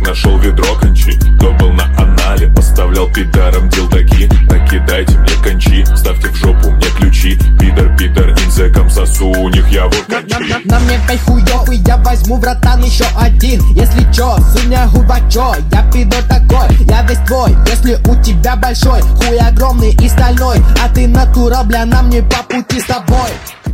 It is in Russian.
нашел ведро кончи. Кто был на анале, поставлял пидорам дилдаки. Накидайте мне кончи, ставьте в жопу мне ключи. Пидор, инзеком сосу, у них я вот кончи. На мне 5 хуёв, и я возьму, братан, еще один. Если чё, суня губачо, я пидор такой. Я весь твой, если у тебя большой хуй огромный и стальной. А ты натура, бля, нам не по пути с тобой.